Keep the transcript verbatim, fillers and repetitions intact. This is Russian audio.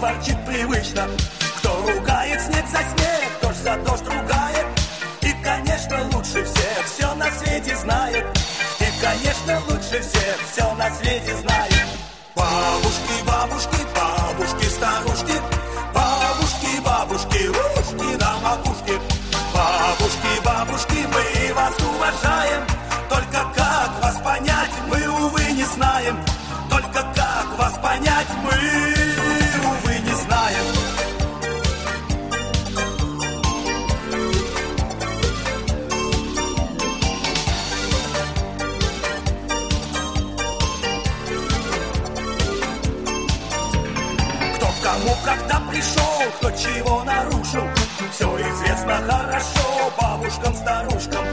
ворчит привычно. Кто ругает снег за снег, дождь за дождь ругает. И, конечно, лучше всех все на свете знает. И, конечно, лучше всех все на свете знает. Бабушки, бабушки, бабушки, старушки, бабушки, бабушки, ушки на макушке. Бабушки, бабушки, мы вас уважаем. Только как вас понять, мы, увы, не знаем. Только как вас понять, мы, увы, не знаем. Кто кому когда пришел, кто чего нарушил, все известно хорошо бабушкам, старушкам.